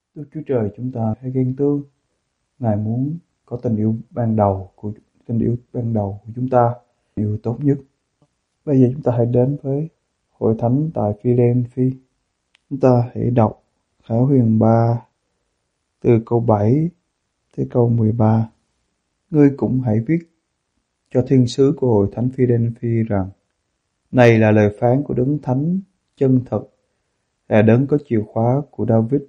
Đức Chúa Trời chúng ta hay ghen tương. Ngài muốn có tình yêu ban đầu của chúng ta, yêu tốt nhất. Bây giờ chúng ta hãy đến với hội thánh tại Philadelphia. Chúng ta hãy đọc Khải Huyền 3 từ câu 7 tới câu 13. Ngươi cũng hãy viết cho thiên sứ của hội thánh Philadelphia rằng: này là lời phán của đấng thánh chân thật, là đấng có chìa khóa của David.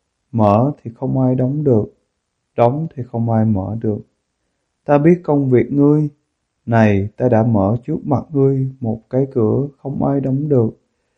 Mở thì không ai đóng được, đóng thì không ai mở được. Ta biết công việc ngươi, này ta đã mở trước mặt ngươi một cái cửa không ai đóng được.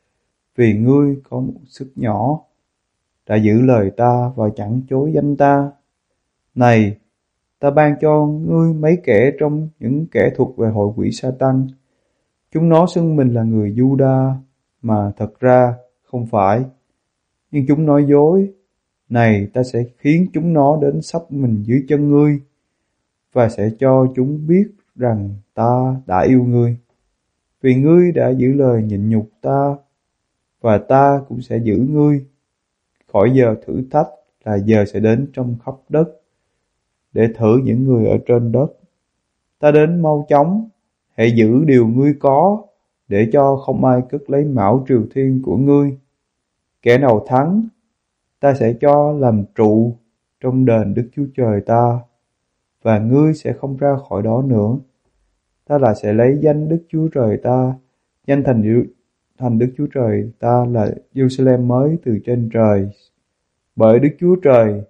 Vì ngươi có một sức nhỏ, đã giữ lời ta và chẳng chối danh ta. Này, ta ban cho ngươi mấy kẻ trong những kẻ thuộc về hội quỷ Sa-tan. Chúng nó xưng mình là người Giu-đa, mà thật ra không phải. Nhưng chúng nói dối. Này, ta sẽ khiến chúng nó đến sắp mình dưới chân ngươi, và sẽ cho chúng biết rằng ta đã yêu ngươi. Vì ngươi đã giữ lời nhịn nhục ta, và ta cũng sẽ giữ ngươi khỏi giờ thử thách là giờ sẽ đến trong khắp đất, để thử những người ở trên đất. Ta đến mau chóng, hãy giữ điều ngươi có, để cho không ai cất lấy mão triều thiên của ngươi. Kẻ nào thắng, ta sẽ cho làm trụ trong đền Đức Chúa Trời ta, và ngươi sẽ không ra khỏi đó nữa. Ta là sẽ lấy danh Đức Chúa Trời ta, danh thành Đức Chúa Trời ta là Jerusalem mới từ trên trời, bởi Đức Chúa Trời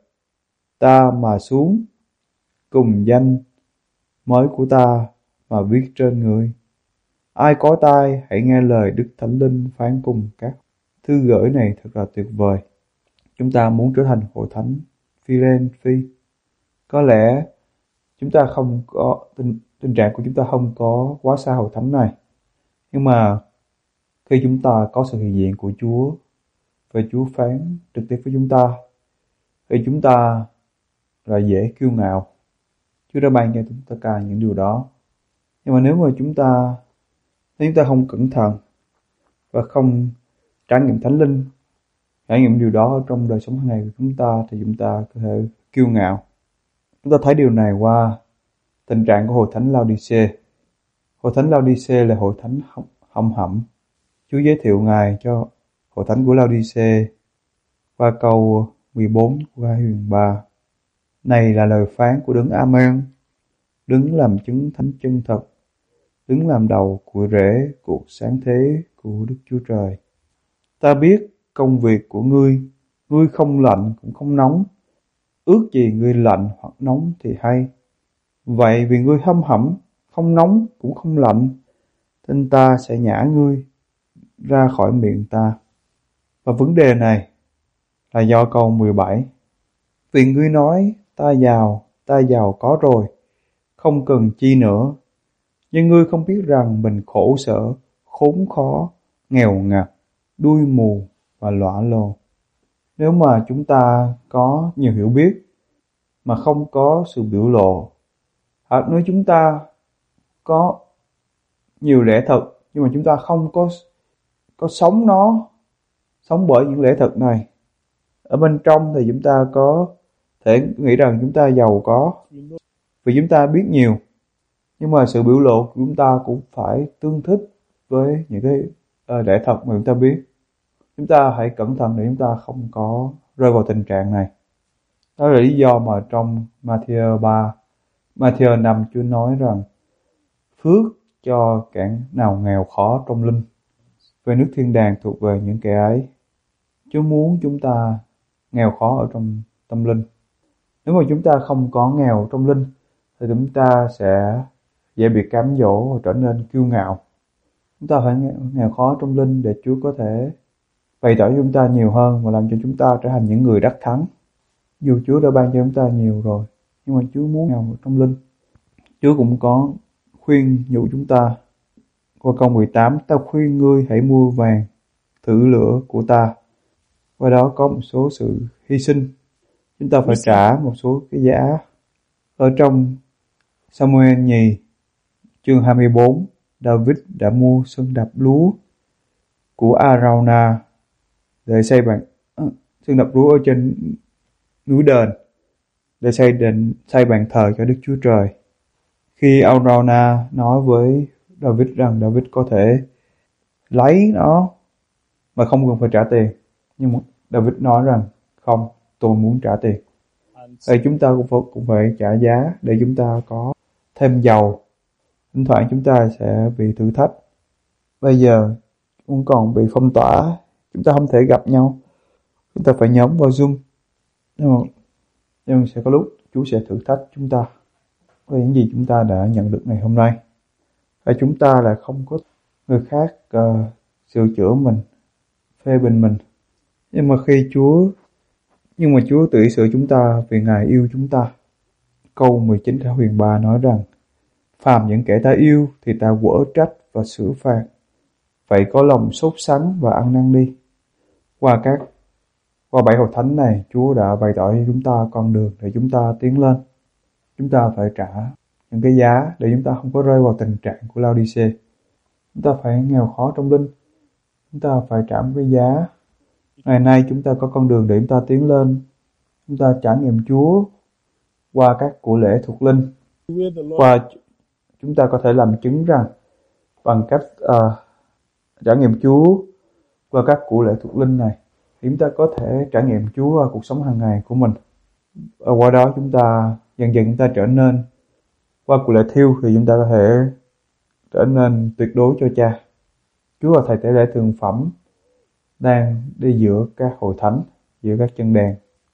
ta mà xuống, cùng danh mới của ta mà viết trên người. Ai có tai hãy nghe lời Đức Thánh Linh phán cùng các. Thư gửi này thật là tuyệt vời. Chúng ta muốn trở thành hội thánh Philadelphia. Có lẽ chúng ta không có tình trạng của chúng ta không có quá xa hội thánh này, nhưng mà khi chúng ta có sự hiện diện của Chúa và Chúa phán trực tiếp với chúng ta, thì chúng ta là dễ kiêu ngạo. Chúa đã ban cho chúng ta cả những điều đó. Nhưng mà nếu chúng ta không cẩn thận và không trải nghiệm Thánh Linh, trải nghiệm điều đó ở trong đời sống hàng ngày của chúng ta, thì chúng ta có thể kiêu ngạo. Chúng ta thấy điều này qua tình trạng của hội thánh Lao-đi-xê. Hội thánh Lao-đi-xê là hội thánh hầm hẩm. Chúa giới thiệu Ngài cho hội thánh của Lao-đi-xê qua câu 14 của Khải Huyền 3. Này là lời phán của đấng Amen, đấng làm chứng thánh chân thật, đấng làm đầu của rễ cuộc sáng thế của Đức Chúa Trời. Ta biết công việc của ngươi, ngươi không lạnh cũng không nóng. Ước gì ngươi lạnh hoặc nóng thì hay. Vậy vì ngươi hâm hẩm, không nóng cũng không lạnh, nên ta sẽ nhả ngươi ra khỏi miệng ta. Và vấn đề này là do câu 17. Vì ngươi nói ta giàu có rồi, không cần chi nữa. Nhưng ngươi không biết rằng mình khổ sở, khốn khó, nghèo ngặt, đuôi mù và lõa lồ. Nếu mà chúng ta có nhiều hiểu biết mà không có sự biểu lộ, hoặc nếu chúng ta có nhiều lẽ thật nhưng mà chúng ta không có sống bởi những lẽ thật này, ở bên trong thì chúng ta có thể nghĩ rằng chúng ta giàu có vì chúng ta biết nhiều, nhưng mà sự biểu lộ của chúng ta cũng phải tương thích với những cái lẽ thật mà chúng ta biết. Chúng ta hãy cẩn thận để chúng ta không có rơi vào tình trạng này. Đó là lý do mà trong Matthew 5 Chúa nói rằng: phước cho kẻ nào nghèo khó trong linh, về nước thiên đàng thuộc về những kẻ ấy. Chúa muốn chúng ta nghèo khó ở trong tâm linh. Nếu mà chúng ta không có nghèo trong linh thì chúng ta sẽ dễ bị cám dỗ và trở nên kiêu ngạo. Chúng ta phải nghèo khó trong linh để Chúa có thể bày tỏ cho chúng ta nhiều hơn và làm cho chúng ta trở thành những người đắc thắng. Dù Chúa đã ban cho chúng ta nhiều rồi, nhưng mà Chúa muốn nghèo trong linh. Chúa cũng có khuyên nhủ chúng ta qua câu 18. Ta khuyên ngươi hãy mua vàng thử lửa của ta. Qua đó có một số sự hy sinh. Chúng ta phải trả một số cái giá. Ở trong Samuel nhì chương 24, David đã mua sân đạp lúa của Arauna để xây sân đạp lúa ở trên núi đền để xây bàn thờ cho Đức Chúa Trời. Khi Araunah nói với David rằng David có thể lấy nó mà không cần phải trả tiền, nhưng mà David nói rằng không, tôi muốn trả tiền. Vậy chúng ta cũng phải trả giá để chúng ta có thêm dầu. Thỉnh thoảng chúng ta sẽ bị thử thách. Bây giờ cũng còn bị phong tỏa, chúng ta không thể gặp nhau, chúng ta phải nhóm vào Zoom. Nhưng sẽ có lúc Chúa sẽ thử thách chúng ta với những gì chúng ta đã nhận được ngày hôm nay. Và chúng ta là không có người khác sửa chữa mình, phê bình mình. Nhưng mà Chúa tự sửa chúng ta vì Ngài yêu chúng ta. Câu 19 Thánh Huyền 3 nói rằng: phàm những kẻ ta yêu thì ta quở trách và xử phạt. Vậy có lòng sốt sắng và ăn năn đi. Qua 7 hội thánh này, Chúa đã bày tỏ cho chúng ta con đường để chúng ta tiến lên. Chúng ta phải trả những cái giá để chúng ta không có rơi vào tình trạng của Laodice. Chúng ta phải nghèo khó trong linh. Chúng ta phải trả một cái giá. Ngày nay chúng ta có con đường để chúng ta tiến lên. Chúng ta trải nghiệm Chúa qua các của lễ thuộc linh. Chúng ta có thể làm chứng rằng bằng cách trải nghiệm Chúa qua các của lễ thuộc linh này, thì chúng ta có thể trải nghiệm Chúa qua cuộc sống hàng ngày của mình. Qua đó chúng ta dần dần chúng ta trở nên, qua của lễ thiêu thì chúng ta có thể trở nên tuyệt đối cho Cha. Chúa là thầy tế lễ thường phẩm đang đi giữa các hội thánh, giữa các chân đèn,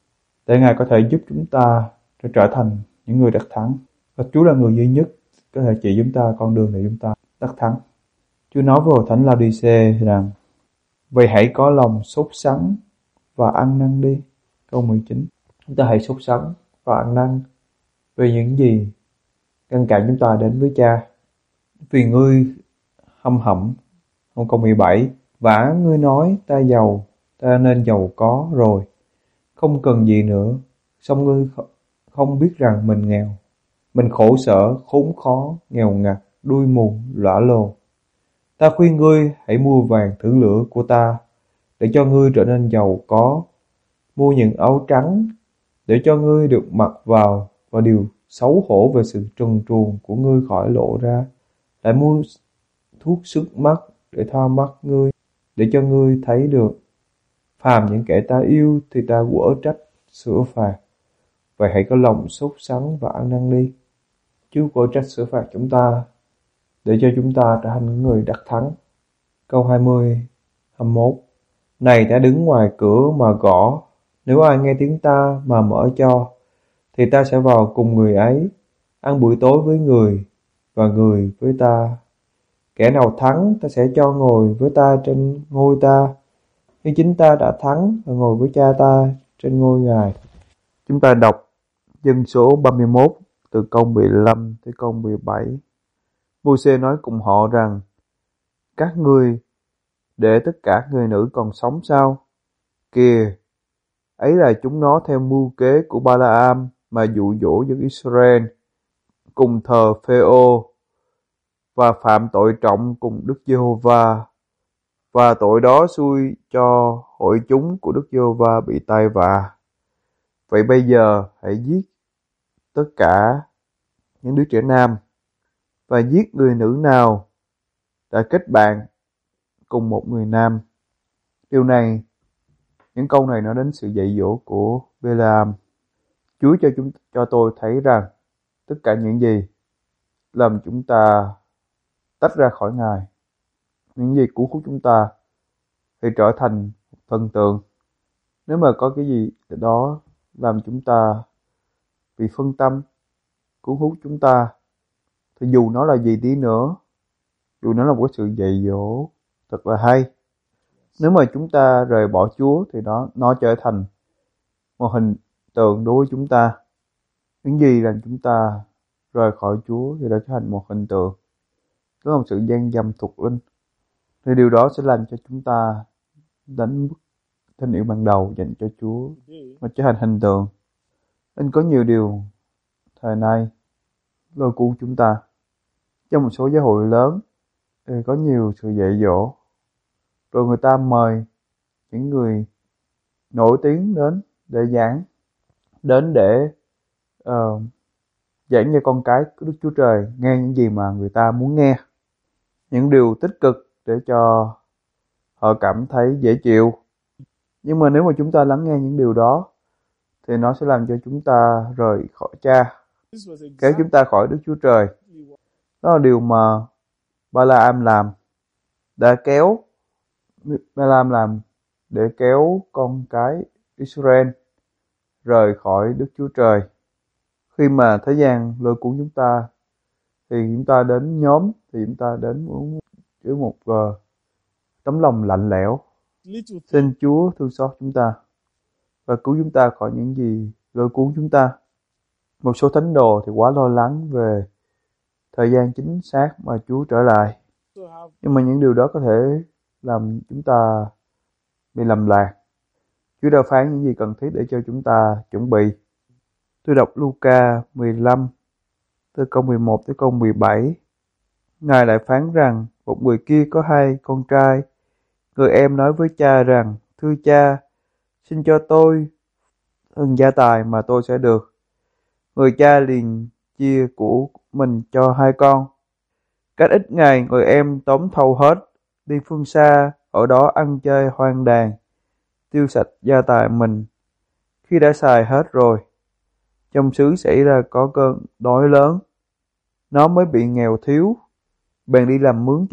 để Ngài có thể giúp chúng ta trở thành những người đắc thắng. Và Chúa là người duy nhất có thể chỉ chúng ta con đường để chúng ta đắc thắng. Chúa nói với hội thánh Laodice rằng: vậy hãy có lòng sốt sắng và ăn năn đi. Câu 19. Chúng ta hãy sốt sắng và ăn năn về những gì ngăn cản chúng ta đến với Cha. Vì ngươi hâm hẩm. Câu 17. Vả ngươi nói ta giàu, ta nên giàu có rồi, không cần gì nữa. Song ngươi không biết rằng mình nghèo, mình khổ sở, khốn khó, nghèo ngặt, đuôi mù, lõa lồ. Ta khuyên ngươi hãy mua vàng thử lửa của ta, để cho ngươi trở nên giàu có, mua những áo trắng, để cho ngươi được mặc vào, và điều xấu hổ về sự trần truồng của ngươi khỏi lộ ra. Lại mua thuốc sức mắt để thoa mắt ngươi, để cho ngươi thấy được. Phàm những kẻ ta yêu thì ta quở trách, sửa phạt. Vậy hãy có lòng sốt sắng và ăn năn đi. Chúa quở trách sửa phạt chúng ta, để cho chúng ta trở thành những người đắc thắng. Câu 20, 21. Này ta đứng ngoài cửa mà gõ, nếu ai nghe tiếng ta mà mở cho, thì ta sẽ vào cùng người ấy, ăn buổi tối với người, và người với ta. Kẻ nào thắng ta sẽ cho ngồi với ta trên ngôi ta, như chính ta đã thắng và ngồi với Cha ta trên ngôi Ngài. Chúng ta đọc Dân số 31 từ câu 15 tới câu 17. Môi-se nói cùng họ rằng: các ngươi để tất cả người nữ còn sống sao? Kìa, ấy là chúng nó theo mưu kế của Ba-la-am mà dụ dỗ dân Israel cùng thờ Phê-ô và phạm tội trọng cùng Đức Giê-hô-va, và tội đó xui cho hội chúng của Đức Giê-hô-va bị tai vạ. Vậy bây giờ hãy giết tất cả những đứa trẻ nam, và giết người nữ nào đã kết bạn cùng một người nam. Điều này, những câu này nói đến sự dạy dỗ của Bê-la-am. Chúa cho tôi thấy rằng tất cả những gì làm chúng ta tách ra khỏi Ngài, những gì cứu hút chúng ta thì trở thành một thần tượng. Nếu mà có cái gì đó làm chúng ta bị phân tâm, cuốn hút chúng ta, thì dù nó là gì đi nữa, dù nó là một cái sự dạy dỗ thật là hay, nếu mà chúng ta rời bỏ Chúa thì nó trở thành một hình tượng đối với chúng ta. Những gì làm chúng ta rời khỏi Chúa thì đã trở thành một hình tượng, đó là một sự gian dâm thuộc linh. Thì điều đó sẽ làm cho chúng ta đánh mất tình yêu ban đầu dành cho Chúa và trở thành hình tượng. Nên có nhiều điều thời nay lôi cuốn chúng ta. Trong một số giáo hội lớn thì có nhiều sự dạy dỗ, rồi người ta mời những người nổi tiếng đến để giảng, đến để giảng cho con cái của Đức Chúa Trời nghe những gì mà người ta muốn nghe, những điều tích cực để cho họ cảm thấy dễ chịu. Nhưng mà nếu mà chúng ta lắng nghe những điều đó thì nó sẽ làm cho chúng ta rời khỏi Cha, kéo chúng ta khỏi Đức Chúa Trời. Đó là điều mà Ba-la-am làm, Ba-la-am làm để kéo con cái Israel rời khỏi Đức Chúa Trời. Khi mà thế gian lôi cuốn chúng ta thì chúng ta đến nhóm, thì chúng ta đến với một tấm lòng lạnh lẽo. Xin Chúa thương xót chúng ta và cứu chúng ta khỏi những gì lôi cuốn chúng ta. Một số thánh đồ thì quá lo lắng về thời gian chính xác mà Chúa trở lại. Nhưng mà những điều đó có thể làm chúng ta bị lầm lạc. Chúa đã phán những gì cần thiết để cho chúng ta chuẩn bị. Tôi đọc Luca 15, từ câu 11 tới câu 17. Ngài lại phán rằng, một người kia có 2 con trai. Người em nói với cha rằng, thưa cha, xin cho tôi phần gia tài mà tôi sẽ được. Người cha liền chia của mình cho 2 con. Cách ít ngày, người em tóm thâu hết, đi phương xa, ở đó ăn chơi hoang đàn, tiêu sạch gia tài mình. Khi đã xài hết rồi, trong xứ xảy ra có cơn đói lớn, nó mới bị nghèo thiếu, bèn đi làm mướn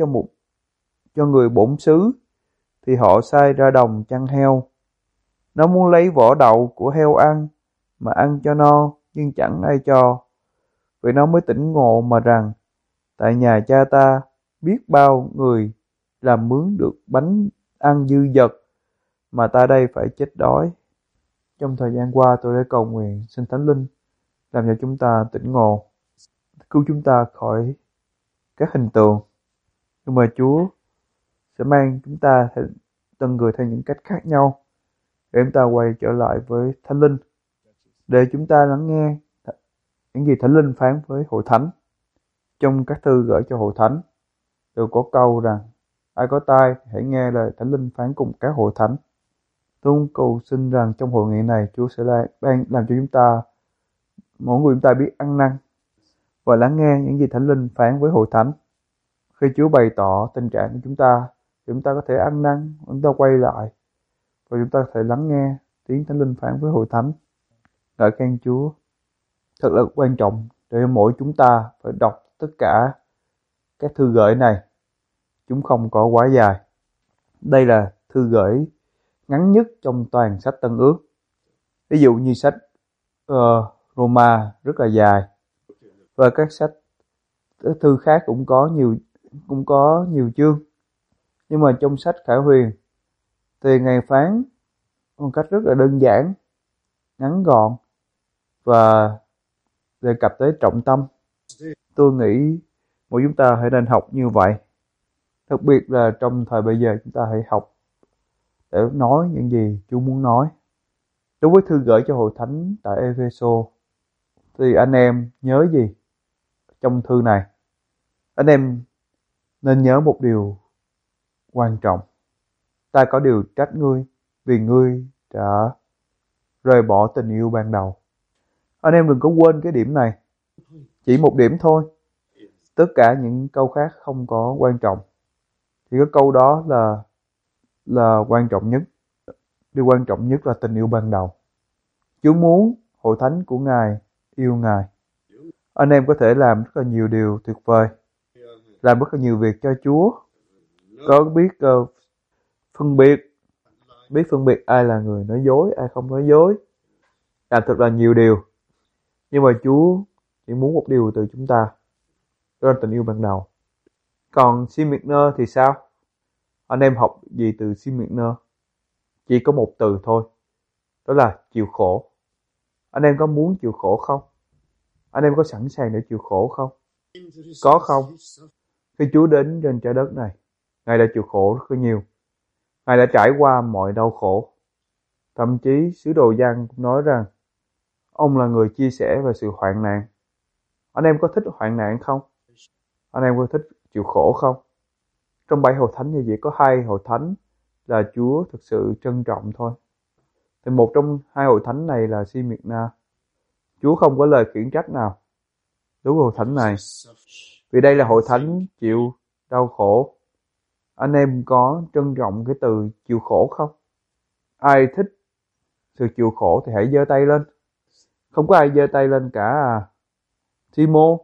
cho người bổn xứ, thì họ sai ra đồng chăn heo. Nó muốn lấy vỏ đậu của heo ăn, mà ăn cho no, nhưng chẳng ai cho. Vậy nó mới tỉnh ngộ mà rằng, tại nhà cha ta biết bao người làm mướn được bánh ăn dư dật, mà ta đây phải chết đói. Trong thời gian qua tôi đã cầu nguyện xin Thánh Linh làm cho chúng ta tỉnh ngộ, cứu chúng ta khỏi các hình tượng. Nhưng mà Chúa sẽ mang chúng ta từng người theo những cách khác nhau để chúng ta quay trở lại với Thánh Linh, để chúng ta lắng nghe những gì Thánh Linh phán với hội thánh. Trong các thư gửi cho hội thánh đều có câu rằng, ai có tai hãy nghe lời Thánh Linh phán cùng các hội thánh. Tôi muốn cầu xin rằng trong hội nghị này Chúa sẽ làm cho chúng ta, mỗi người chúng ta biết ăn năn và lắng nghe những gì Thánh Linh phán với hội thánh. Khi Chúa bày tỏ tình trạng của chúng ta có thể ăn năn, chúng ta quay lại và chúng ta có thể lắng nghe tiếng Thánh Linh phán với hội thánh. Ngợi khen Chúa. Thật là quan trọng để mỗi chúng ta phải đọc tất cả các thư gửi này. Chúng không có quá dài. Đây là thư gửi ngắn nhất trong toàn sách Tân Ước. Ví dụ như sách Roma rất là dài, và các thư khác cũng có nhiều chương. Nhưng mà trong sách Khải Huyền thì Ngài phán một cách rất là đơn giản, ngắn gọn và đề cập tới trọng tâm. Tôi nghĩ mỗi chúng ta hãy nên học như vậy. Đặc biệt là trong thời bây giờ, chúng ta hãy học để nói những gì Chúa muốn nói. Đối với thư gửi cho hội thánh tại Epheso thì anh em nhớ gì trong thư này? Anh em nên nhớ một điều quan trọng. Ta có điều trách ngươi, vì ngươi đã rời bỏ tình yêu ban đầu. Anh em đừng có quên cái điểm này. Chỉ một điểm thôi. Tất cả những câu khác không có quan trọng. Chỉ có câu đó là quan trọng nhất. Điều quan trọng nhất là tình yêu ban đầu. Chúa muốn hội thánh của Ngài yêu Ngài. Anh em có thể làm rất là nhiều điều tuyệt vời, làm rất là nhiều việc cho Chúa, có biết phân biệt ai là người nói dối, ai không nói dối, làm thật là nhiều điều. Nhưng mà Chúa chỉ muốn một điều từ chúng ta, đó là tình yêu ban đầu. Còn Smyrna thì sao? Anh em học gì từ Smyrna? Chỉ có một từ thôi, đó là chịu khổ. Anh em có muốn chịu khổ không? Anh em có sẵn sàng để chịu khổ không? Có không? Khi Chúa đến trên trái đất này, Ngài đã chịu khổ rất là nhiều. Ngài đã trải qua mọi đau khổ. Thậm chí sứ đồ Giăng cũng nói rằng ông là người chia sẻ về sự hoạn nạn. Anh em có thích hoạn nạn không? Anh em có thích chịu khổ không? Trong 7 hội thánh thì chỉ có 2 hội thánh là Chúa thực sự trân trọng thôi. Thì một trong 2 hội thánh này là Smyrna. Chúa không có lời khiển trách nào đối với hội thánh này. Vì đây là hội thánh chịu đau khổ. Anh em có trân trọng cái từ chịu khổ không? Ai thích sự chịu khổ thì hãy giơ tay lên. Không có ai giơ tay lên cả à. Timo,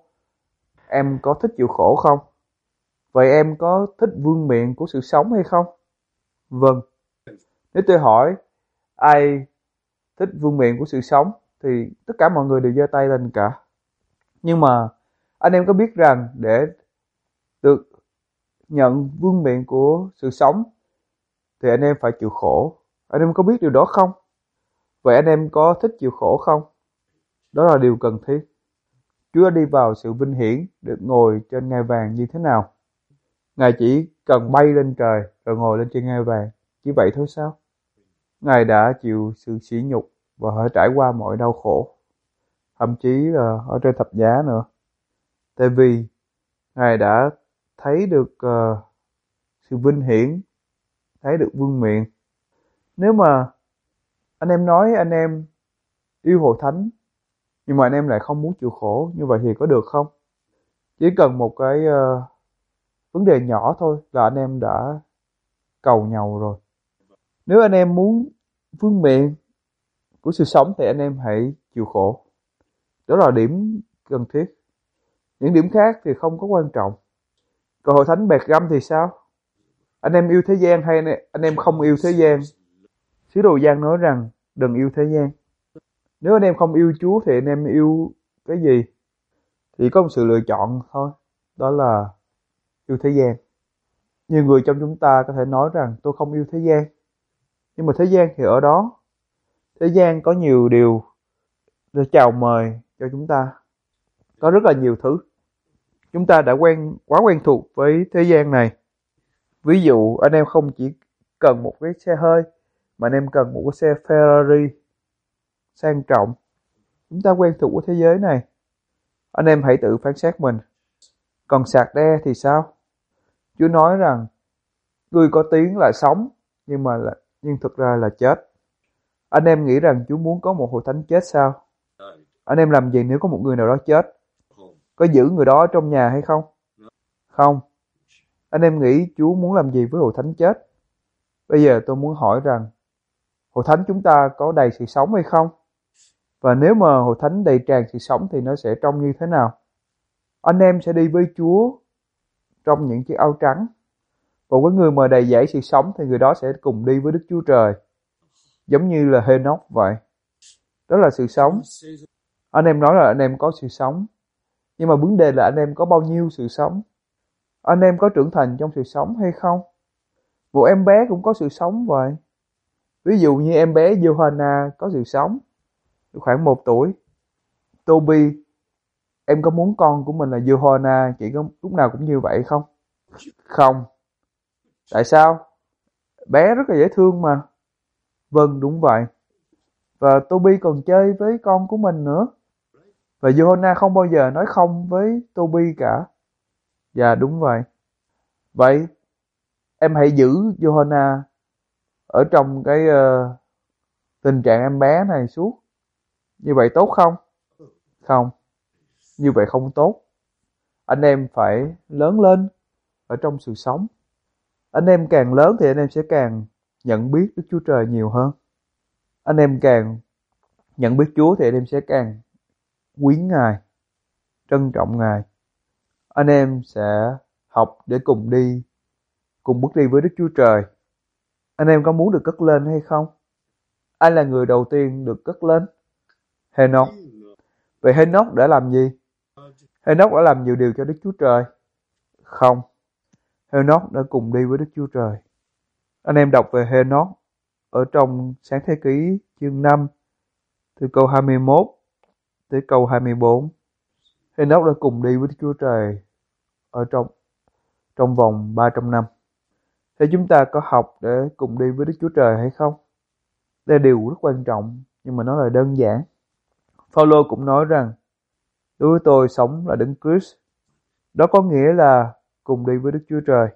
em có thích chịu khổ không? Vậy em có thích vương miện của sự sống hay không? Vâng. Nếu tôi hỏi ai thích vương miện của sự sống thì tất cả mọi người đều giơ tay lên cả. Nhưng mà anh em có biết rằng để được nhận vương miện của sự sống thì anh em phải chịu khổ. Anh em có biết điều đó không? Vậy anh em có thích chịu khổ không? Đó là điều cần thiết. Chúa đã đi vào sự vinh hiển được ngồi trên ngai vàng như thế nào? Ngài chỉ cần bay lên trời rồi ngồi lên trên ngai vàng. Chỉ vậy thôi sao? Ngài đã chịu sự sỉ nhục và phải trải qua mọi đau khổ. Thậm chí là ở trên thập giá nữa. Tại vì Ngài đã thấy được sự vinh hiển, thấy được vương miện. Nếu mà anh em nói anh em yêu hội thánh, nhưng mà anh em lại không muốn chịu khổ, như vậy thì có được không? Chỉ cần một cái vấn đề nhỏ thôi là anh em đã cầu nhau rồi. Nếu anh em muốn vương miện của sự sống thì anh em hãy chịu khổ. Đó là điểm cần thiết. Những điểm khác thì không có quan trọng. Còn hội thánh Bẹt Găm thì sao? Anh em yêu thế gian hay anh em không yêu thế gian? Sứ đồ Giăng nói rằng đừng yêu thế gian. Nếu anh em không yêu Chúa thì anh em yêu cái gì? Chỉ có một sự lựa chọn thôi. Đó là yêu thế gian. Nhiều người trong chúng ta có thể nói rằng tôi không yêu thế gian. Nhưng mà thế gian thì ở đó. Thế gian có nhiều điều để chào mời cho chúng ta. Có rất là nhiều thứ. Chúng ta đã quá quen thuộc với thế gian này. Ví dụ anh em không chỉ cần một cái xe hơi mà anh em cần một cái xe Ferrari sang trọng. Chúng ta quen thuộc với thế giới này. Anh em hãy tự phán xét mình. Còn sạc đe thì sao? Chúa nói rằng người có tiếng là sống nhưng thực ra là chết. Anh em nghĩ rằng Chúa muốn có một hội thánh chết sao? Anh em làm gì nếu có một người nào đó chết? Có giữ người đó trong nhà hay không? Không. Anh em nghĩ Chúa muốn làm gì với hội thánh chết? Bây giờ tôi muốn hỏi rằng hội thánh chúng ta có đầy sự sống hay không? Và nếu mà hội thánh đầy tràn sự sống thì nó sẽ trông như thế nào? Anh em sẽ đi với Chúa trong những chiếc áo trắng. Và với người mà đầy dẫy sự sống thì người đó sẽ cùng đi với Đức Chúa Trời. Giống như là Henoch vậy. Đó là sự sống. Anh em nói là anh em có sự sống. Nhưng mà vấn đề là anh em có bao nhiêu sự sống? Anh em có trưởng thành trong sự sống hay không? Một em bé cũng có sự sống vậy. Ví dụ như em bé Johanna có sự sống. Khoảng 1 tuổi. Toby, em có muốn con của mình là Johanna chỉ có lúc nào cũng như vậy không? Không. Tại sao? Bé rất là dễ thương mà. Vâng, đúng vậy. Và Toby còn chơi với con của mình nữa. Và Johanna không bao giờ nói không với Toby cả. Dạ, đúng vậy. Vậy, em hãy giữ Johanna ở trong cái tình trạng em bé này suốt. Như vậy tốt không? Không. Như vậy không tốt. Anh em phải lớn lên ở trong sự sống. Anh em càng lớn thì anh em sẽ càng nhận biết Đức Chúa Trời nhiều hơn. Anh em càng nhận biết Chúa thì anh em sẽ càng quý Ngài, trân trọng Ngài. Anh em sẽ học để cùng bước đi với Đức Chúa Trời. Anh em có muốn được cất lên hay không? Ai là người đầu tiên được cất lên? Henoch. Vậy Henoch đã làm gì? Henoch đã làm nhiều điều cho Đức Chúa Trời. Không. Henoch đã cùng đi với Đức Chúa Trời. Anh em đọc về Henoch ở trong Sáng Thế Ký chương 5 từ câu 21 tới câu 24. Henoch đã cùng đi với Đức Chúa Trời ở trong vòng 300 năm. Thế chúng ta có học để cùng đi với Đức Chúa Trời hay không? Đây là điều rất quan trọng, nhưng mà nó là đơn giản. Phaolô cũng nói rằng đối với tôi sống là Đấng Christ. Đó có nghĩa là cùng đi với Đức Chúa Trời.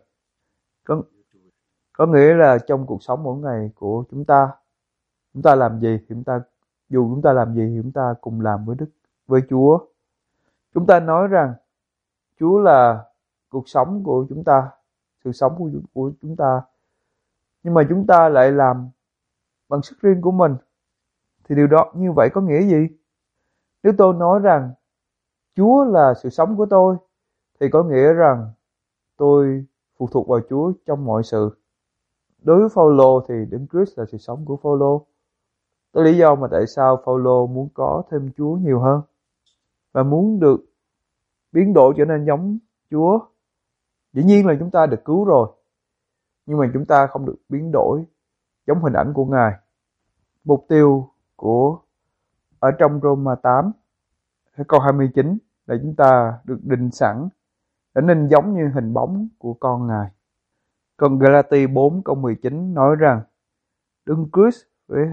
Có nghĩa là trong cuộc sống mỗi ngày của chúng ta làm gì thì chúng ta Dù chúng ta làm gì thì chúng ta cùng làm với Chúa. Chúng ta nói rằng Chúa là cuộc sống của chúng ta, sự sống của chúng ta. Nhưng mà chúng ta lại làm bằng sức riêng của mình. Thì điều đó như vậy có nghĩa gì? Nếu tôi nói rằng Chúa là sự sống của tôi, thì có nghĩa rằng tôi phụ thuộc vào Chúa trong mọi sự. Đối với Phaolô thì Đấng Christ là sự sống của Phaolô. Đó là lý do mà tại sao Phaolô muốn có thêm Chúa nhiều hơn và muốn được biến đổi trở nên giống Chúa. Dĩ nhiên là chúng ta được cứu rồi, nhưng mà chúng ta không được biến đổi giống hình ảnh của Ngài. Mục tiêu của ở trong Roma 8 câu 29 là chúng ta được định sẵn trở nên giống như hình bóng của con Ngài. Còn Galati 4 câu 19 nói rằng Đấng Christ với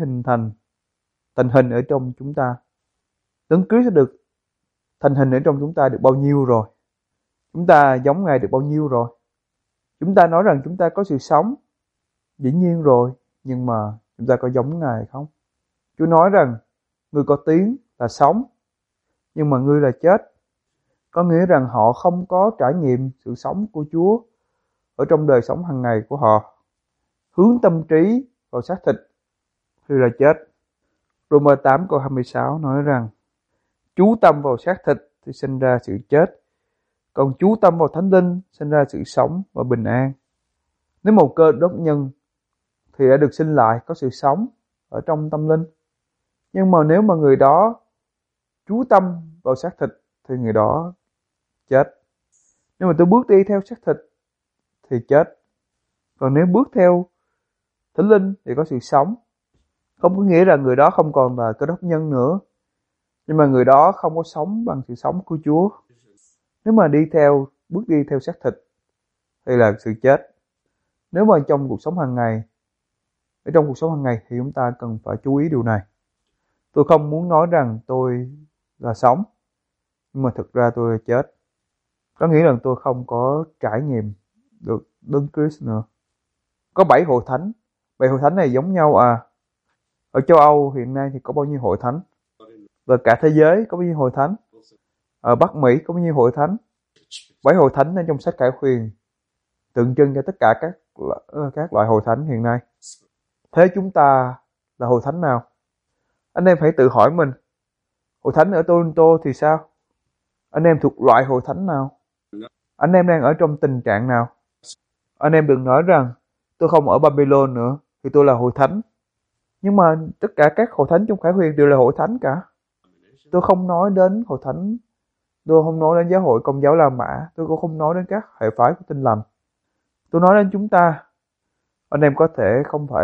thành hình ở trong chúng ta. Đấng Christ được thành hình ở trong chúng ta được bao nhiêu rồi? Chúng ta giống Ngài được bao nhiêu rồi? Chúng ta nói rằng chúng ta có sự sống, dĩ nhiên rồi, nhưng mà chúng ta có giống Ngài không? Chúa nói rằng người có tiếng là sống, nhưng mà ngươi là chết. Có nghĩa rằng họ không có trải nghiệm sự sống của Chúa ở trong đời sống hàng ngày của họ. Hướng tâm trí vào xác thịt thì là chết. Roma 8 câu 26 nói rằng chú tâm vào xác thịt thì sinh ra sự chết, còn chú tâm vào thánh linh sinh ra sự sống và bình an. Nếu một cơ đốc nhân thì đã được sinh lại có sự sống ở trong tâm linh. Nhưng mà nếu mà người đó chú tâm vào xác thịt thì người đó chết. Nếu mà tôi bước đi theo xác thịt thì chết. Còn nếu bước theo thánh linh thì có sự sống. Không có nghĩa là người đó không còn là cơ đốc nhân nữa, nhưng mà người đó không có sống bằng sự sống của Chúa. Nếu mà bước đi theo xác thịt thì là sự chết. Nếu mà trong cuộc sống hàng ngày thì chúng ta cần phải chú ý điều này. Tôi không muốn nói rằng tôi là sống, nhưng mà thực ra tôi là chết. Có nghĩa là tôi không có trải nghiệm được Đấng Christ nữa. Có 7 hội thánh. 7 hội thánh này giống nhau à? Ở châu Âu hiện nay thì có bao nhiêu hội thánh? Và cả thế giới có bao nhiêu hội thánh? Ở Bắc Mỹ có bao nhiêu hội thánh? 7 hội thánh ở trong sách Khải Huyền tượng trưng cho tất cả các loại hội thánh hiện nay. Thế chúng ta là hội thánh nào? Anh em hãy tự hỏi mình. Hội thánh ở Toronto thì sao? Anh em thuộc loại hội thánh nào? Anh em đang ở trong tình trạng nào? Anh em đừng nói rằng tôi không ở Babylon nữa thì tôi là hội thánh. Nhưng mà tất cả các hội thánh trong Khải Huyền đều là hội thánh cả. Tôi không nói đến hội thánh, tôi không nói đến giáo hội Công giáo La Mã, tôi cũng không nói đến các hệ phái của Tin Lành. Tôi nói đến chúng ta. Anh em có thể không phải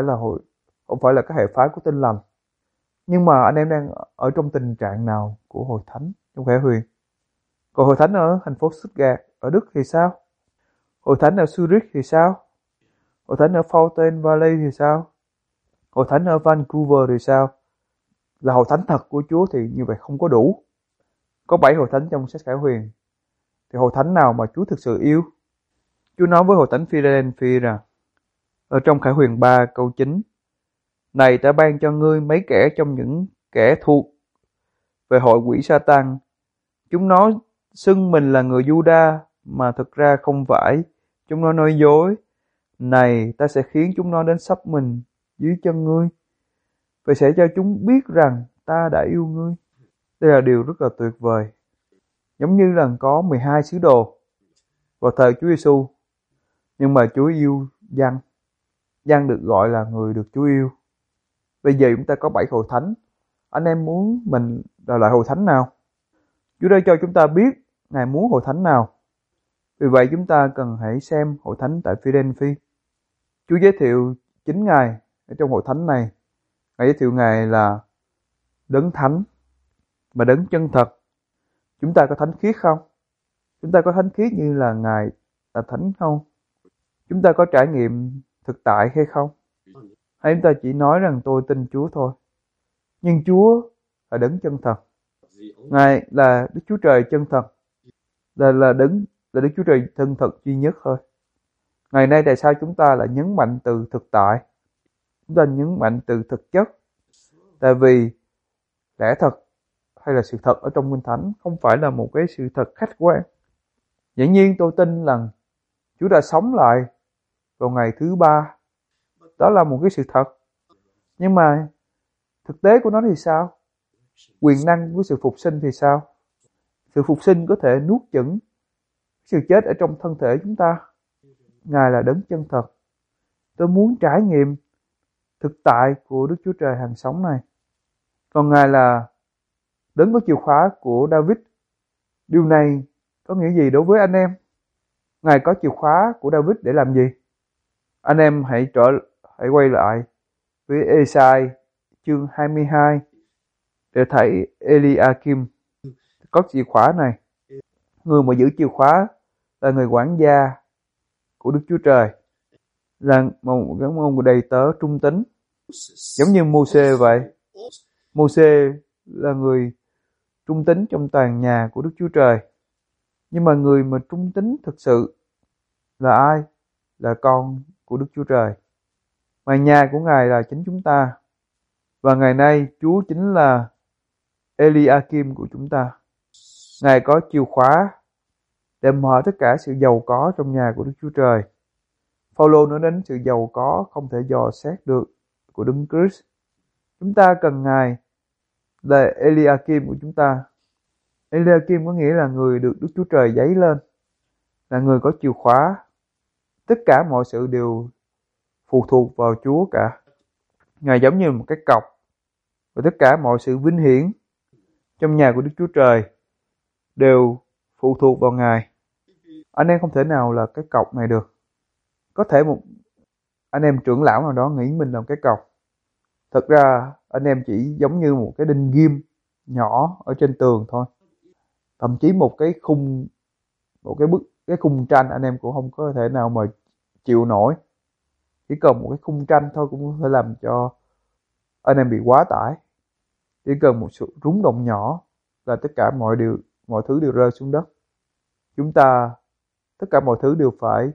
là các hệ phái của Tin Lành, nhưng mà anh em đang ở trong tình trạng nào của hội thánh trong Khải Huyền? Còn hội thánh ở thành phố Stuttgart ở Đức thì sao? Hội thánh ở Zurich thì sao? Hội thánh ở Fountain Valley thì sao? Hội thánh ở Vancouver thì sao? Là hội thánh thật của Chúa thì như vậy không có đủ. Có 7 hội thánh trong sách Khải Huyền. Thì hội thánh nào mà Chúa thực sự yêu? Chúa nói với hội thánh Philadelphia rằng ở trong Khải Huyền 3 câu 9: Này ta ban cho ngươi mấy kẻ trong những kẻ thuộc về hội quỷ Sa-tan. Chúng nó xưng mình là người Giu-đa mà thực ra không phải. Chúng nó nói dối. Này ta sẽ khiến chúng nó đến sắp mình dưới chân ngươi, và sẽ cho chúng biết rằng ta đã yêu ngươi. Đây là điều rất là tuyệt vời. Giống như là có 12 sứ đồ vào thời Chúa Giêsu, nhưng mà Chúa yêu Giăng. Giăng được gọi là người được Chúa yêu. Bây giờ chúng ta có 7 hội thánh. Anh em muốn mình là loại hội thánh nào? Chúa đã cho chúng ta biết Ngài muốn hội thánh nào. Vì vậy chúng ta cần hãy xem hội thánh tại Philadelphia. Chúa giới thiệu chính Ngài ở trong hội thánh này. Ngài giới thiệu Ngài là đấng thánh và đấng chân thật. Chúng ta có thánh khiết không? Chúng ta có thánh khiết như là Ngài là thánh không? Chúng ta có trải nghiệm thực tại hay không? Hay chúng ta chỉ nói rằng tôi tin Chúa thôi? Nhưng Chúa là đấng chân thật. Ngài là Đức Chúa Trời chân thật. Là Đức Chúa Trời chân thật duy nhất thôi. Ngày nay tại sao chúng ta lại nhấn mạnh từ thực tại? Chúng ta nhấn mạnh từ thực chất. Tại vì lẽ thật hay là sự thật ở trong Kinh Thánh, không phải là một cái sự thật khách quan. Dĩ nhiên tôi tin rằng Chúa đã sống lại vào ngày thứ ba. Đó là một cái sự thật. Nhưng mà thực tế của nó thì sao? Quyền năng của sự phục sinh thì sao? Sự phục sinh có thể nuốt chửng sự chết ở trong thân thể chúng ta. Ngài là đấng chân thật. Tôi muốn trải nghiệm thực tại của Đức Chúa Trời hàng sống này. Còn Ngài là đấng có chìa khóa của David. Điều này có nghĩa gì đối với anh em? Ngài có chìa khóa của David để làm gì? Anh em hãy quay lại với Ê-sai chương 22 để thấy Eliakim có chìa khóa này. Người mà giữ chìa khóa là người quản gia của Đức Chúa Trời, là một người đầy tớ trung tín, giống như Mô-sê vậy. Mô-sê là người trung tín trong toàn nhà của Đức Chúa Trời. Nhưng mà người mà trung tín thực sự là ai? Là con của Đức Chúa Trời. Mà nhà của Ngài là chính chúng ta. Và ngày nay Chúa chính là Eliakim của chúng ta. Ngài có chìa khóa để mở tất cả sự giàu có trong nhà của Đức Chúa Trời. Phaolô nói đến sự giàu có không thể dò xét được của Đấng Christ. Chúng ta cần Ngài là Eliakim của chúng ta. Eliakim có nghĩa là người được Đức Chúa Trời giấy lên, là người có chìa khóa. Tất cả mọi sự đều phụ thuộc vào Chúa cả. Ngài giống như một cái cọc, và tất cả mọi sự vinh hiển trong nhà của Đức Chúa Trời đều phụ thuộc vào Ngài. Anh em không thể nào là cái cọc này được. Có thể một anh em trưởng lão nào đó nghĩ mình là một cái cọc. Thật ra anh em chỉ giống như một cái đinh ghim nhỏ ở trên tường thôi. Thậm chí một cái khung tranh anh em cũng không có thể nào mà chịu nổi. Chỉ cần một cái khung tranh thôi cũng có thể làm cho anh em bị quá tải. Chỉ cần một sự rúng động nhỏ là tất cả mọi thứ đều rơi xuống đất. Tất cả mọi thứ đều phải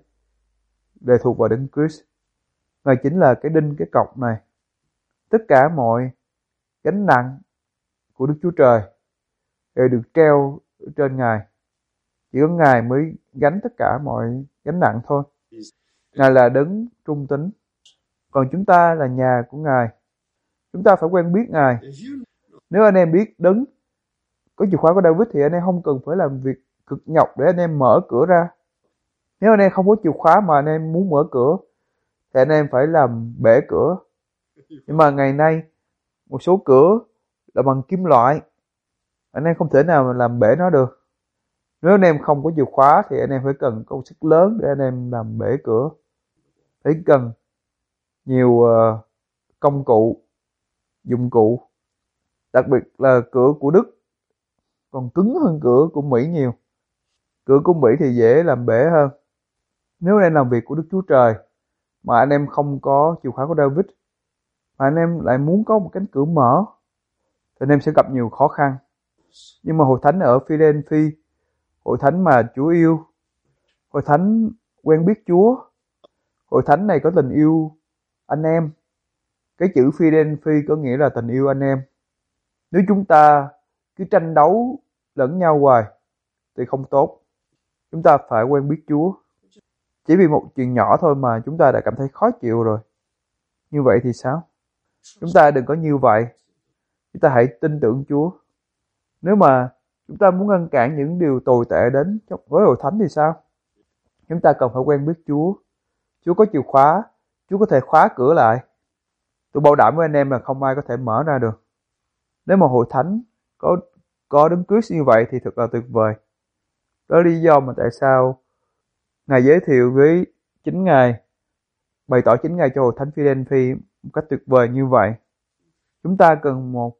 lệ thuộc vào Đấng Christ. Ngài chính là cái đinh, cái cọc này. Tất cả mọi gánh nặng của Đức Chúa Trời đều được treo trên Ngài. Chỉ có Ngài mới gánh tất cả mọi gánh nặng thôi. Ngài là đấng trung tín. Còn chúng ta là nhà của Ngài. Chúng ta phải quen biết Ngài. Nếu anh em biết đấng có chìa khóa của David thì anh em không cần phải làm việc cực nhọc để anh em mở cửa ra. Nếu anh em không có chìa khóa mà anh em muốn mở cửa thì anh em phải làm bể cửa. Nhưng mà ngày nay một số cửa là bằng kim loại, anh em không thể nào mà làm bể nó được. Nếu anh em không có chìa khóa thì anh em phải cần công sức lớn để anh em làm bể cửa. Phải cần nhiều công cụ, dụng cụ. Đặc biệt là cửa của Đức còn cứng hơn cửa của Mỹ nhiều. Cửa của Mỹ thì dễ làm bể hơn. Nếu anh em làm việc của Đức Chúa Trời mà anh em không có chìa khóa của David, mà anh em lại muốn có một cánh cửa mở, thì anh em sẽ gặp nhiều khó khăn. Nhưng mà hội thánh ở Philadelphia, hội thánh mà Chúa yêu, hội thánh quen biết Chúa, hội thánh này có tình yêu anh em. Cái chữ Philadelphia có nghĩa là tình yêu anh em. Nếu chúng ta cứ tranh đấu lẫn nhau hoài thì không tốt. Chúng ta phải quen biết Chúa. Chỉ vì một chuyện nhỏ thôi mà chúng ta đã cảm thấy khó chịu rồi. Như vậy thì sao? Chúng ta đừng có như vậy. Chúng ta hãy tin tưởng Chúa. Nếu mà chúng ta muốn ngăn cản những điều tồi tệ đến với hội thánh thì sao? Chúng ta cần phải quen biết Chúa. Chúa có chìa khóa. Chúa có thể khóa cửa lại. Tôi bảo đảm với anh em là không ai có thể mở ra được. Nếu mà hội thánh có Đấng Christ như vậy thì thật là tuyệt vời. Đó là lý do mà tại sao Ngài giới thiệu với chính Ngài, bày tỏ chính Ngài cho hội thánh Philadelphia một cách tuyệt vời như vậy. Chúng ta cần một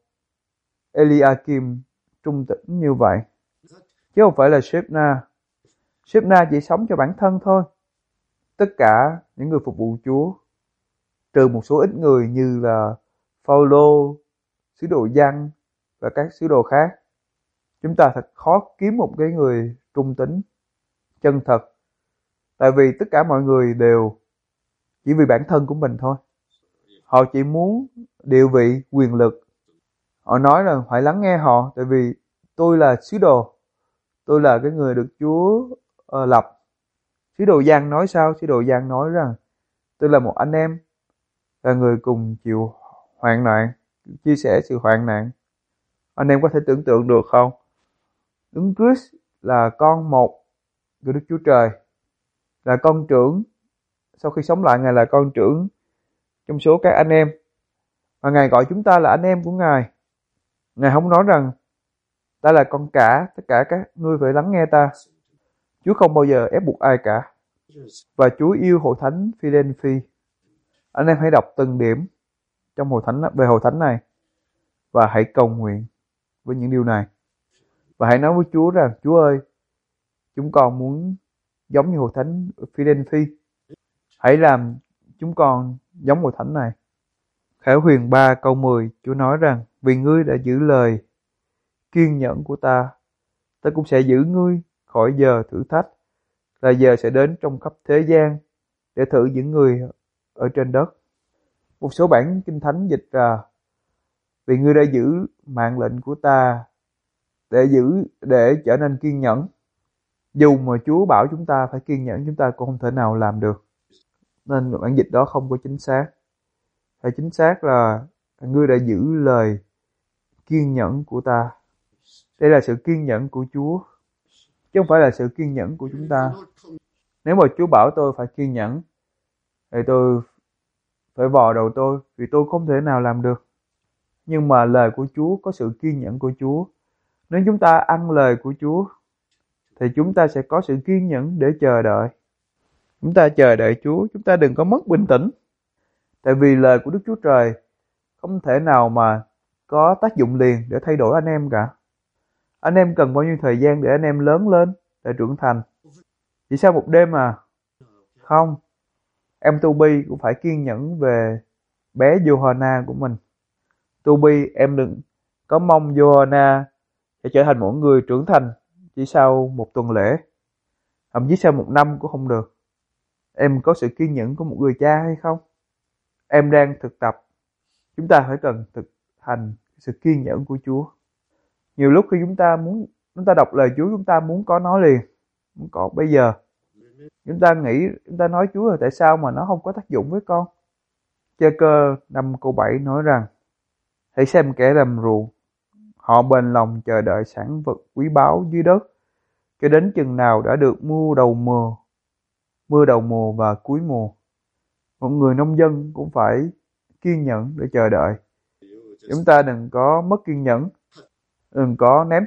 Eliakim trung tín như vậy, chứ không phải là Shebna. Shebna chỉ sống cho bản thân thôi. Tất cả những người phục vụ Chúa, trừ một số ít người như là Phaolô, sứ đồ Giăng và các sứ đồ khác, chúng ta thật khó kiếm một cái người trung tín, chân thật. Tại vì tất cả mọi người đều chỉ vì bản thân của mình thôi. Họ chỉ muốn địa vị, quyền lực. Họ nói là phải lắng nghe họ, tại vì tôi là sứ đồ, tôi là cái người được Chúa lập. Sứ đồ Giăng nói sao? Sứ đồ Giăng nói rằng tôi là một anh em, là người cùng chịu hoạn nạn, chia sẻ sự hoạn nạn. Anh em có thể tưởng tượng được không? Đấng Christ là con một của Đức Chúa Trời, là con trưởng. Sau khi sống lại, Ngài là con trưởng trong số các anh em. Và Ngài gọi chúng ta là anh em của Ngài. Ngài không nói rằng ta là con cả, tất cả các ngươi phải lắng nghe ta. Chúa không bao giờ ép buộc ai cả. Và Chúa yêu hội thánh Philadelphia. Anh em hãy đọc từng điểm trong hội thánh, về hội thánh này, và hãy cầu nguyện với những điều này. Và hãy nói với Chúa rằng, Chúa ơi, chúng con muốn giống như hội thánh Philadelphia. Hãy làm chúng con giống hội thánh này. Khải Huyền 3 câu 10, Chúa nói rằng, vì ngươi đã giữ lời kiên nhẫn của ta, ta cũng sẽ giữ ngươi khỏi giờ thử thách, là giờ sẽ đến trong khắp thế gian để thử những người ở trên đất. Một số bản Kinh Thánh dịch ra, vì ngươi đã giữ mạng lệnh của ta để trở nên kiên nhẫn. Dù mà Chúa bảo chúng ta phải kiên nhẫn, chúng ta cũng không thể nào làm được. Nên bản dịch đó không có chính xác. Phải chính xác là ngươi đã giữ lời kiên nhẫn của ta. Đây là sự kiên nhẫn của Chúa, chứ không phải là sự kiên nhẫn của chúng ta. Nếu mà Chúa bảo tôi phải kiên nhẫn, thì tôi phải vò đầu tôi, vì tôi không thể nào làm được. Nhưng mà lời của Chúa có sự kiên nhẫn của Chúa. Nếu chúng ta ăn lời của Chúa, thì chúng ta sẽ có sự kiên nhẫn để chờ đợi. Chúng ta chờ đợi Chúa, chúng ta đừng có mất bình tĩnh. Tại vì lời của Đức Chúa Trời không thể nào mà có tác dụng liền để thay đổi anh em cả. Anh em cần bao nhiêu thời gian để anh em lớn lên, để trưởng thành? Chỉ sau một đêm à? Không. Em Toby cũng phải kiên nhẫn về bé Johanna của mình. Toby, em đừng có mong Johanna sẽ trở thành một người trưởng thành chỉ sau một tuần lễ, thậm chí sau một năm cũng không được. Em có sự kiên nhẫn của một người cha hay không? Em đang thực tập. Chúng ta phải cần thực hành sự kiên nhẫn của Chúa. Nhiều lúc khi chúng ta đọc lời Chúa, chúng ta muốn có nó liền, muốn có bây giờ. Chúng ta nói Chúa là tại sao mà nó không có tác dụng với con? Chê-cơ 5 câu 7 nói rằng, hãy xem kẻ làm ruộng, họ bền lòng chờ đợi sản vật quý báu dưới đất, cho đến chừng nào đã được mưa đầu mùa và cuối mùa. Một người nông dân cũng phải kiên nhẫn để chờ đợi. Chúng ta đừng có mất kiên nhẫn, đừng có ném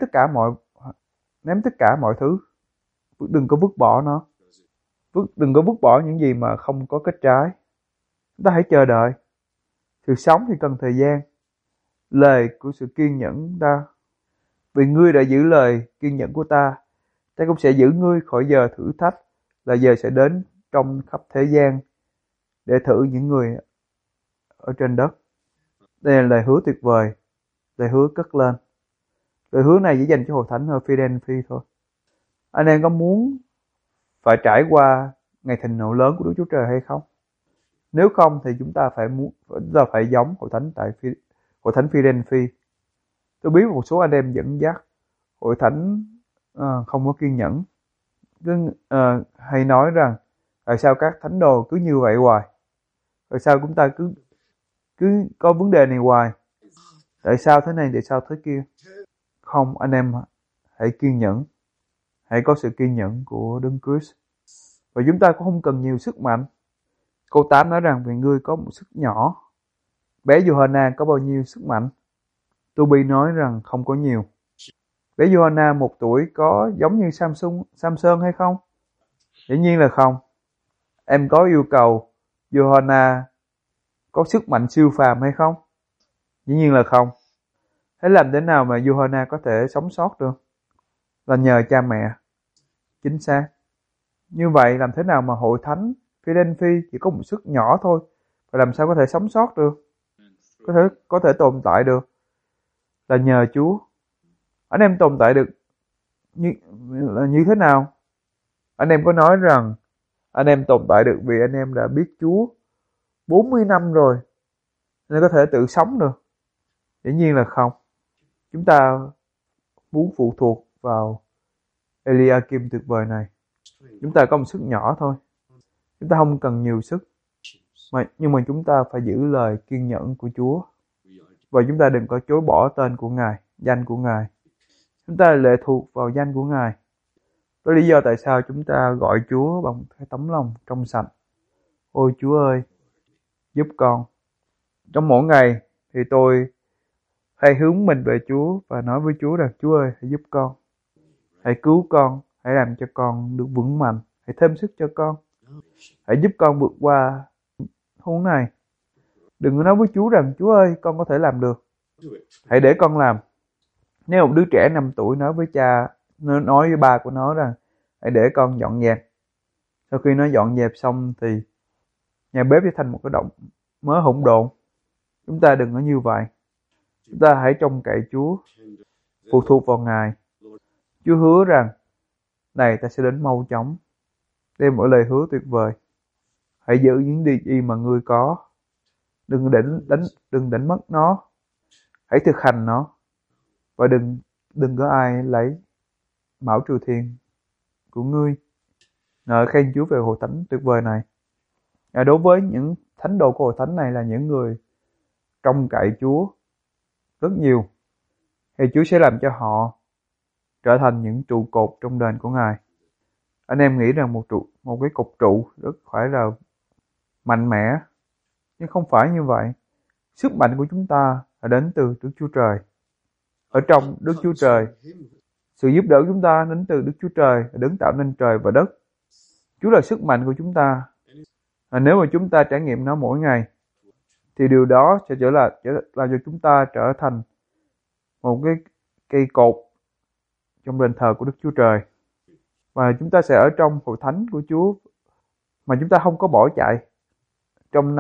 tất cả mọi thứ, đừng có vứt bỏ nó, đừng có vứt bỏ những gì mà không có kết trái. Chúng ta hãy chờ đợi. Sự sống thì cần thời gian. Lời của sự kiên nhẫn ta, vì ngươi đã giữ lời kiên nhẫn của ta, ta cũng sẽ giữ ngươi khỏi giờ thử thách, là giờ sẽ đến trong khắp thế gian để thử những người ở trên đất. Đây là lời hứa tuyệt vời, lời hứa cất lên. Lời hứa này chỉ dành cho hội thánh ở Philadelphia thôi. Anh em có muốn phải trải qua ngày thịnh nộ lớn của Đức Chúa Trời hay không? Nếu không thì chúng ta phải giống hội thánh Philadelphia. Tôi biết một số anh em dẫn dắt hội thánh không có kiên nhẫn, hay nói rằng tại sao các thánh đồ cứ như vậy hoài, tại sao chúng ta cứ có vấn đề này hoài, tại sao thế này, tại sao thế kia. Không, anh em hãy kiên nhẫn, hãy có sự kiên nhẫn của Đấng Christ. Và chúng ta cũng không cần nhiều sức mạnh. Câu 8 nói rằng vì ngươi có một sức nhỏ. Bé Johanna có bao nhiêu sức mạnh? Toby nói rằng không có nhiều. Bé Johanna 1 tuổi có giống như Samson hay không? Dĩ nhiên là không. Em có yêu cầu Johanna có sức mạnh siêu phàm hay không? Dĩ nhiên là không. Thế làm thế nào mà Johanna có thể sống sót được? Là nhờ cha mẹ. Chính xác. Như vậy làm thế nào mà hội thánh Philadelphia chỉ có một sức nhỏ thôi, và làm sao có thể sống sót được? Có thể tồn tại được? Là nhờ Chúa. Anh em tồn tại được như thế nào? Anh em có nói rằng anh em tồn tại được vì anh em đã biết Chúa 40 năm rồi, nên có thể tự sống được? Dĩ nhiên là không. chúng ta muốn phụ thuộc vào Eliakim tuyệt vời này. Chúng ta có một sức nhỏ thôi. Chúng ta không cần nhiều sức. Nhưng mà chúng ta phải giữ lời kiên nhẫn của Chúa. Và chúng ta đừng có chối bỏ tên của Ngài, danh của Ngài. Chúng ta lệ thuộc vào danh của Ngài. Đó là lý do tại sao chúng ta gọi Chúa bằng cái tấm lòng trong sạch. Ôi Chúa ơi, giúp con. Trong mỗi ngày thì tôi hãy hướng mình về Chúa và nói với Chúa rằng Chúa ơi, hãy giúp con. Hãy cứu con, hãy làm cho con được vững mạnh, hãy thêm sức cho con. Hãy giúp con vượt qua huống này. Đừng có nói với Chúa rằng Chúa ơi, con có thể làm được. Hãy để con làm. Nếu một đứa trẻ 5 tuổi nói với cha, nói với ba của nó rằng hãy để con dọn dẹp. Sau khi nó dọn dẹp xong thì nhà bếp sẽ thành một cái động mớ hỗn độn. Chúng ta đừng có như vậy. Chúng ta hãy trông cậy Chúa, phụ thuộc vào Ngài. Chúa hứa rằng, này ta sẽ đến mau chóng. Đây là một lời hứa tuyệt vời. Hãy giữ những điều gì mà ngươi có. Đừng đánh mất nó. Hãy thực hành nó. Và đừng có ai lấy mão triều thiên của ngươi. Ngợi khen Chúa về hội thánh tuyệt vời này. Đối với những thánh đồ của hội thánh này là những người trông cậy Chúa rất nhiều, thì Chúa sẽ làm cho họ trở thành những trụ cột trong đền của Ngài. Anh em nghĩ rằng một cái cột trụ rất phải là mạnh mẽ, nhưng không phải như vậy. Sức mạnh của chúng ta là đến từ Đức Chúa Trời. Ở trong Đức Chúa Trời, sự giúp đỡ của chúng ta đến từ Đức Chúa Trời, đấng tạo nên trời và đất. Chúa là sức mạnh của chúng ta. Nếu mà chúng ta trải nghiệm nó mỗi ngày, thì điều đó sẽ làm cho chúng ta trở thành một cái cây cột trong đền thờ của Đức Chúa Trời. Và chúng ta sẽ ở trong hội thánh của Chúa mà chúng ta không có bỏ chạy. Trong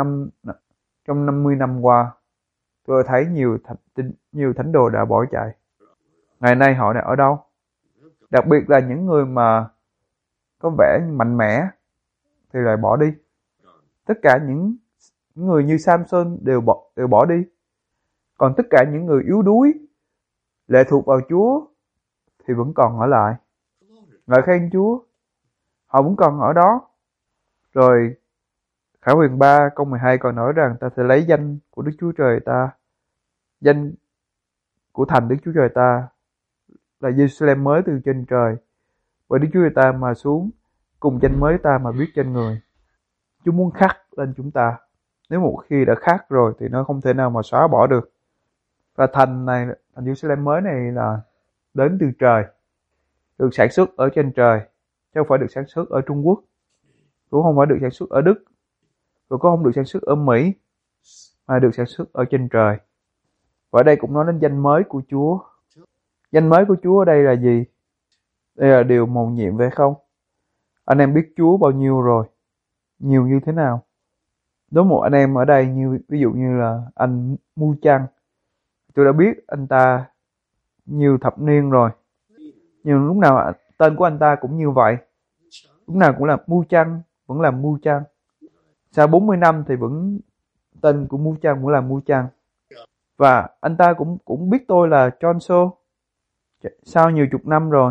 50 năm qua, tôi thấy nhiều thánh đồ đã bỏ chạy. Ngày nay họ đã ở đâu? Đặc biệt là những người mà có vẻ mạnh mẽ thì lại bỏ đi. Tất cả những người như Samson đều bỏ đi. Còn tất cả những người yếu đuối, lệ thuộc vào Chúa thì vẫn còn ở lại. Ngợi khen Chúa, họ vẫn còn ở đó. Rồi Khải Huyền 3 câu 12 còn nói rằng ta sẽ lấy danh của Đức Chúa Trời ta, danh của thành Đức Chúa Trời ta là Jerusalem mới từ trên trời, và Đức Chúa Trời ta mà xuống cùng danh mới ta mà viết trên người. Chúa muốn khắc lên chúng ta. Nếu một khi đã khắc rồi thì nó không thể nào mà xóa bỏ được. Và thành Jerusalem mới này là đến từ trời, được sản xuất ở trên trời, chứ không phải được sản xuất ở Trung Quốc, cũng không phải được sản xuất ở Đức, rồi cũng không được sản xuất ở Mỹ, mà được sản xuất ở trên trời. Và ở đây cũng nói đến danh mới của Chúa. Danh mới của Chúa ở đây là gì? Đây là điều mầu nhiệm phải không? Anh em biết Chúa bao nhiêu rồi? Nhiều như thế nào? Đối một anh em ở đây, ví dụ như là anh Mu Chăng, tôi đã biết anh ta nhiều thập niên rồi. Nhưng lúc nào tên của anh ta cũng như vậy. Lúc nào cũng là Mu Chăng, vẫn là Mu Chăng. Sau 40 năm thì vẫn tên của Mu Chăng vẫn là Mu Chăng. Và anh ta cũng biết tôi là John So sau nhiều chục năm rồi.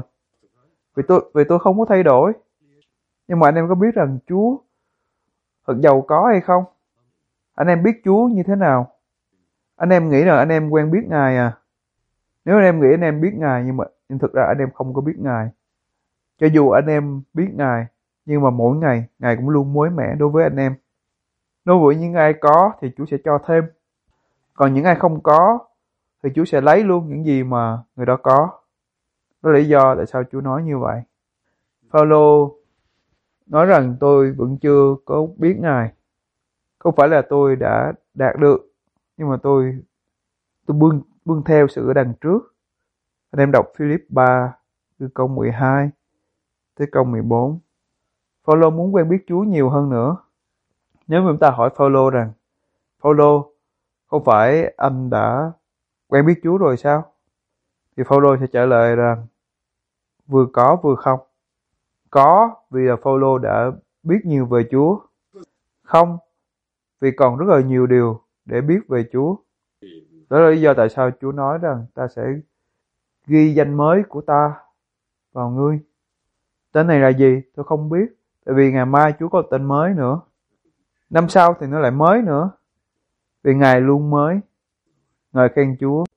Vì tôi không có thay đổi. Nhưng mà anh em có biết rằng Chúa thật giàu có hay không? Anh em biết Chúa như thế nào? Anh em nghĩ rằng anh em quen biết Ngài à? Nếu anh em nghĩ anh em biết Ngài, nhưng thực ra anh em không có biết Ngài. Cho dù anh em biết Ngài, nhưng mà mỗi ngày Ngài cũng luôn mới mẻ đối với anh em. Đối với những ai có thì Chúa sẽ cho thêm. Còn những ai không có thì Chúa sẽ lấy luôn những gì mà người đó có. Đó là lý do tại sao Chúa nói như vậy. Phaolô nói rằng tôi vẫn chưa có biết Ngài. Không phải là tôi đã đạt được, nhưng mà tôi bươn theo sự ở đằng trước. Anh em đọc Philip 3 từ câu 12 tới câu 14. Phaolô muốn quen biết Chúa nhiều hơn nữa. Nếu chúng ta hỏi Phaolô rằng, Phaolô, không phải anh đã quen biết Chúa rồi sao? Thì Phaolô sẽ trả lời rằng, vừa có vừa không. Có vì là Phaolô đã biết nhiều về Chúa. Không, vì còn rất là nhiều điều để biết về Chúa. Đó là lý do tại sao Chúa nói rằng ta sẽ ghi danh mới của ta vào ngươi. Tên này là gì? Tôi không biết, tại vì ngày mai Chúa có tên mới nữa. Năm sau thì nó lại mới nữa, vì Ngài luôn mới. Ngợi khen Chúa.